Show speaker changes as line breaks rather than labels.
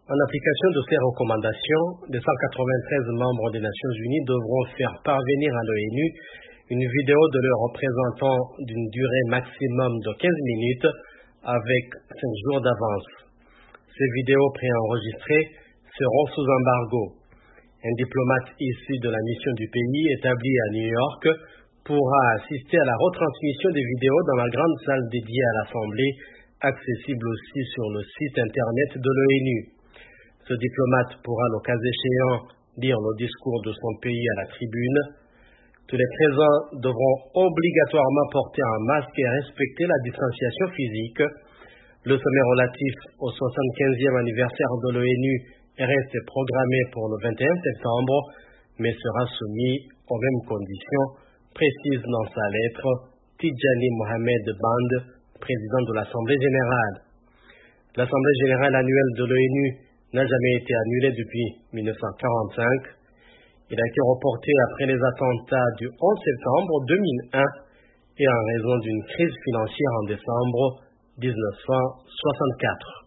En application de ces recommandations, les 193 membres des Nations Unies devront faire parvenir à l'ONU une vidéo de leurs représentants d'une durée maximum de 15 minutes avec 5 jours d'avance. Ces vidéos préenregistrées seront sous embargo. Un diplomate issu de la mission du pays établi à New York pourra assister à la retransmission des vidéos dans la grande salle dédiée à l'Assemblée, accessible aussi sur le site internet de l'ONU. Ce diplomate pourra, le cas échéant, lire le discours de son pays à la tribune. Tous les présents devront obligatoirement porter un masque et respecter la distanciation physique. Le sommet relatif au 75e anniversaire de l'ONU reste programmé pour le 21 septembre, mais sera soumis aux mêmes conditions, précise dans sa lettre Tidjani Mohamed Band, président de l'Assemblée générale. L'Assemblée générale annuelle de l'ONU n'a jamais été annulée depuis 1945. Il a été reporté après les attentats du 11 septembre 2001 et en raison d'une crise financière en décembre 1964.